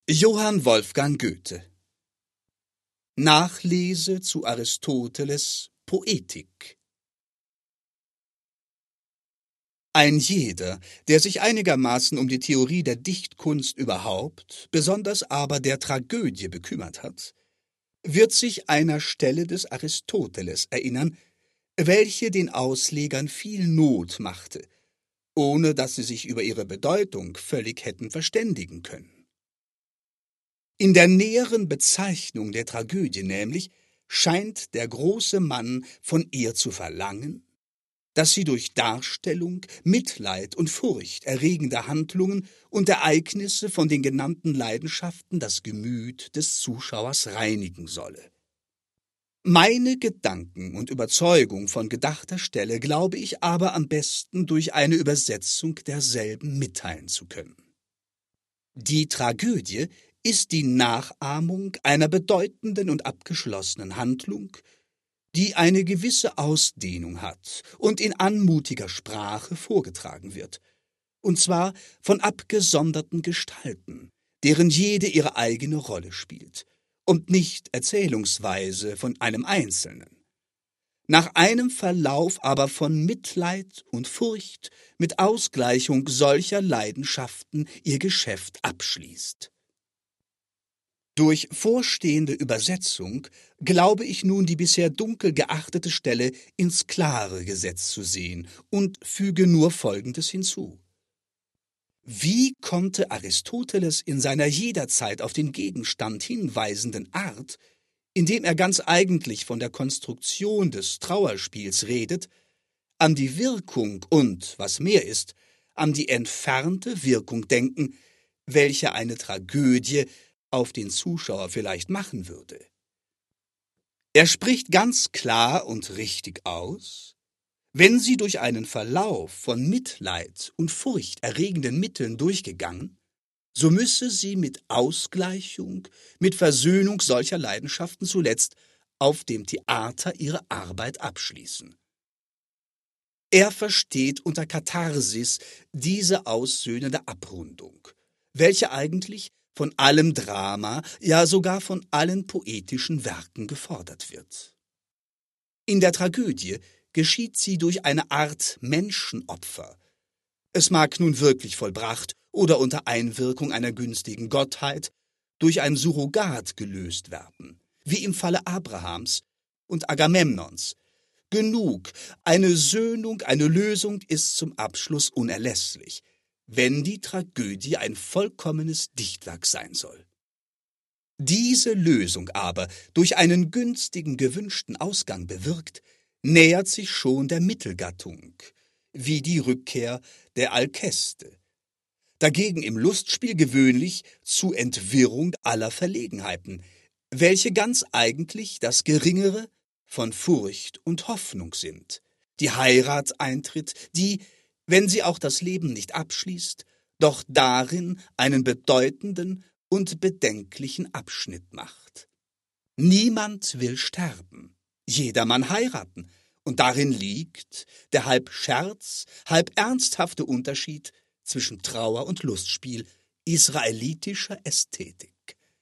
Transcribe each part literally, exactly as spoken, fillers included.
Johann Wolfgang Goethe. Nachlese zu Aristoteles Poetik. Ein jeder, der sich einigermaßen um die Theorie der Dichtkunst überhaupt, besonders aber der Tragödie bekümmert hat, wird sich einer Stelle des Aristoteles erinnern, welche den Auslegern viel Not machte, ohne dass sie sich über ihre Bedeutung völlig hätten verständigen können. In der näheren Bezeichnung der Tragödie nämlich scheint der große Mann von ihr zu verlangen, dass sie durch Darstellung, Mitleid und Furcht erregende Handlungen und Ereignisse von den genannten Leidenschaften das Gemüt des Zuschauers reinigen solle. Meine Gedanken und Überzeugung von gedachter Stelle glaube ich aber am besten durch eine Übersetzung derselben mitteilen zu können. Die Tragödie ist die Nachahmung einer bedeutenden und abgeschlossenen Handlung, die eine gewisse Ausdehnung hat und in anmutiger Sprache vorgetragen wird, und zwar von abgesonderten Gestalten, deren jede ihre eigene Rolle spielt, und nicht erzählungsweise von einem Einzelnen. Nach einem Verlauf aber von Mitleid und Furcht mit Ausgleichung solcher Leidenschaften ihr Geschäft abschließt. Durch vorstehende Übersetzung glaube ich nun die bisher dunkel geachtete Stelle ins Klare gesetzt zu sehen und füge nur Folgendes hinzu. Wie konnte Aristoteles in seiner jederzeit auf den Gegenstand hinweisenden Art, indem er ganz eigentlich von der Konstruktion des Trauerspiels redet, an die Wirkung und, was mehr ist, an die entfernte Wirkung denken, welche eine Tragödie auf den Zuschauer vielleicht machen würde? Er spricht ganz klar und richtig aus, wenn sie durch einen Verlauf von Mitleid und Furcht erregenden Mitteln durchgegangen, so müsse sie mit Ausgleichung, mit Versöhnung solcher Leidenschaften zuletzt auf dem Theater ihre Arbeit abschließen. Er versteht unter Katharsis diese aussöhnende Abrundung, welche eigentlich von allem Drama, ja sogar von allen poetischen Werken gefordert wird. In der Tragödie geschieht sie durch eine Art Menschenopfer. Es mag nun wirklich vollbracht oder unter Einwirkung einer günstigen Gottheit durch ein Surrogat gelöst werden, wie im Falle Abrahams und Agamemnons. Genug, eine Söhnung, eine Lösung ist zum Abschluss unerlässlich, wenn die Tragödie ein vollkommenes Dichtwerk sein soll. Diese Lösung aber durch einen günstigen, gewünschten Ausgang bewirkt, nähert sich schon der Mittelgattung, wie die Rückkehr der Alkeste. Dagegen im Lustspiel gewöhnlich zu Entwirrung aller Verlegenheiten, welche ganz eigentlich das Geringere von Furcht und Hoffnung sind. Die Heirat eintritt, die, wenn sie auch das Leben nicht abschließt, doch darin einen bedeutenden und bedenklichen Abschnitt macht. Niemand will sterben, jedermann heiraten, und darin liegt der halb Scherz, halb ernsthafte Unterschied zwischen Trauer und Lustspiel israelitischer Ästhetik.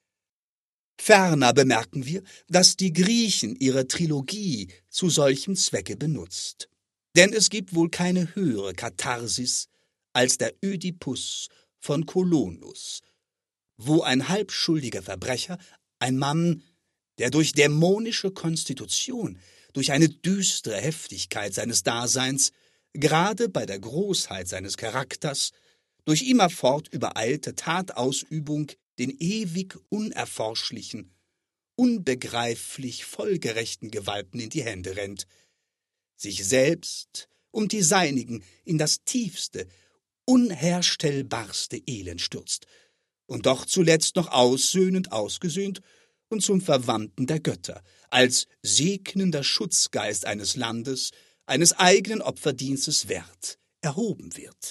Ferner bemerken wir, dass die Griechen ihre Trilogie zu solchem Zwecke benutzt. Denn es gibt wohl keine höhere Katharsis als der Ödipus von Kolonus, wo ein halbschuldiger Verbrecher, ein Mann, der durch dämonische Konstitution, durch eine düstere Heftigkeit seines Daseins, gerade bei der Großheit seines Charakters, durch immerfort übereilte Tatausübung den ewig unerforschlichen, unbegreiflich folgerechten Gewalten in die Hände rennt, sich selbst und die Seinigen in das tiefste, unherstellbarste Elend stürzt und doch zuletzt noch aussöhnend ausgesöhnt und zum Verwandten der Götter, als segnender Schutzgeist eines Landes, eines eigenen Opferdienstes wert, erhoben wird.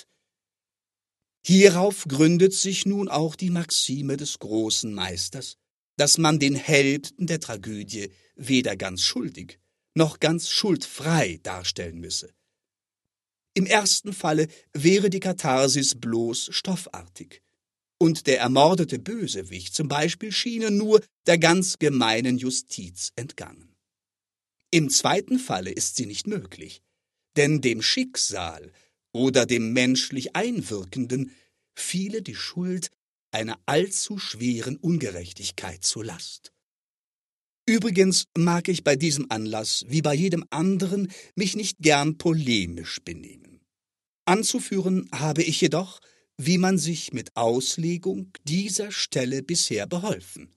Hierauf gründet sich nun auch die Maxime des großen Meisters, dass man den Helden der Tragödie weder ganz schuldig noch ganz schuldfrei darstellen müsse. Im ersten Falle wäre die Katharsis bloß stoffartig, und der ermordete Bösewicht zum Beispiel schiene nur der ganz gemeinen Justiz entgangen. Im zweiten Falle ist sie nicht möglich, denn dem Schicksal oder dem menschlich Einwirkenden fiele die Schuld einer allzu schweren Ungerechtigkeit zur Last. Übrigens mag ich bei diesem Anlass, wie bei jedem anderen, mich nicht gern polemisch benehmen. Anzuführen habe ich jedoch, wie man sich mit Auslegung dieser Stelle bisher beholfen.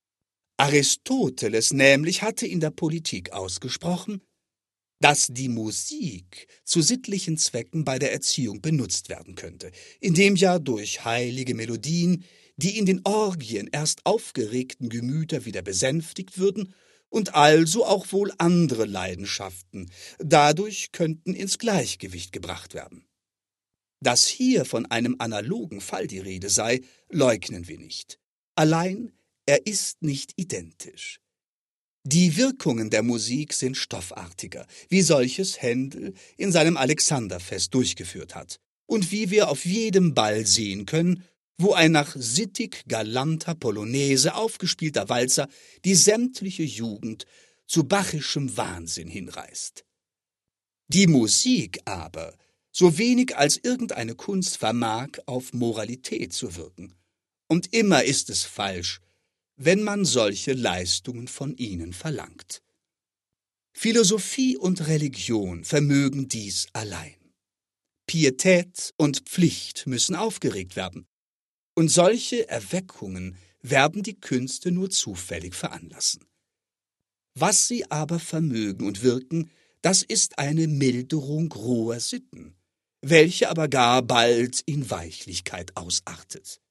Aristoteles nämlich hatte in der Politik ausgesprochen, dass die Musik zu sittlichen Zwecken bei der Erziehung benutzt werden könnte, indem ja durch heilige Melodien die in den Orgien erst aufgeregten Gemüter wieder besänftigt würden und also auch wohl andere Leidenschaften dadurch könnten ins Gleichgewicht gebracht werden. Dass hier von einem analogen Fall die Rede sei, leugnen wir nicht. Allein er ist nicht identisch. Die Wirkungen der Musik sind stoffartiger, wie solches Händel in seinem Alexanderfest durchgeführt hat und wie wir auf jedem Ball sehen können, wo ein nach sittig galanter Polonaise aufgespielter Walzer die sämtliche Jugend zu bachischem Wahnsinn hinreißt. Die Musik aber, so wenig als irgendeine Kunst vermag, auf Moralität zu wirken. Und immer ist es falsch, wenn man solche Leistungen von ihnen verlangt. Philosophie und Religion vermögen dies allein. Pietät und Pflicht müssen aufgeregt werden, und solche Erweckungen werden die Künste nur zufällig veranlassen. Was sie aber vermögen und wirken, das ist eine Milderung roher Sitten, welche aber gar bald in Weichlichkeit ausartet.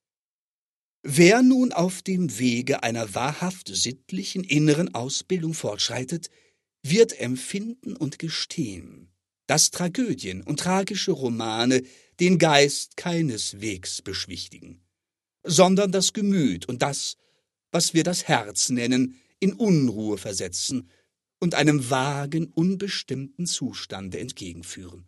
Wer nun auf dem Wege einer wahrhaft sittlichen inneren Ausbildung fortschreitet, wird empfinden und gestehen, dass Tragödien und tragische Romane den Geist keineswegs beschwichtigen, sondern das Gemüt und das, was wir das Herz nennen, in Unruhe versetzen und einem vagen, unbestimmten Zustande entgegenführen.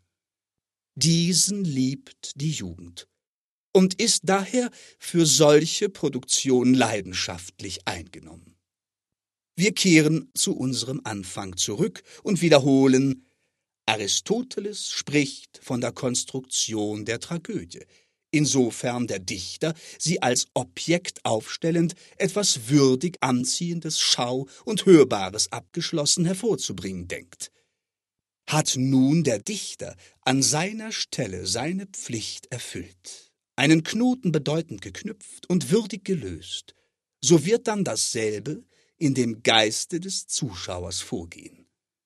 Diesen liebt die Jugend und ist daher für solche Produktion leidenschaftlich eingenommen. Wir kehren zu unserem Anfang zurück und wiederholen, Aristoteles spricht von der Konstruktion der Tragödie, insofern der Dichter sie als Objekt aufstellend etwas würdig Anziehendes, Schau- und Hörbares abgeschlossen hervorzubringen denkt. Hat nun der Dichter an seiner Stelle seine Pflicht erfüllt, einen Knoten bedeutend geknüpft und würdig gelöst, so wird dann dasselbe in dem Geiste des Zuschauers vorgehen.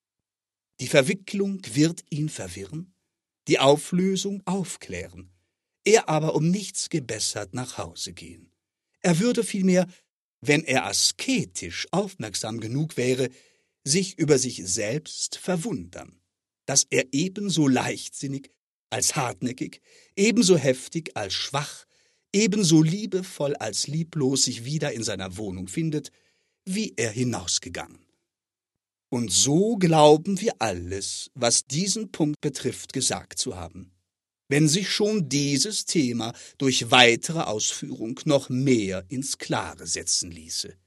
Die Verwicklung wird ihn verwirren, die Auflösung aufklären, er aber um nichts gebessert nach Hause gehen. Er würde vielmehr, wenn er asketisch aufmerksam genug wäre, sich über sich selbst verwundern, dass er ebenso leichtsinnig als hartnäckig, ebenso heftig als schwach, ebenso liebevoll als lieblos sich wieder in seiner Wohnung findet, wie er hinausgegangen. Und so glauben wir alles, was diesen Punkt betrifft, gesagt zu haben, wenn sich schon dieses Thema durch weitere Ausführung noch mehr ins Klare setzen ließe.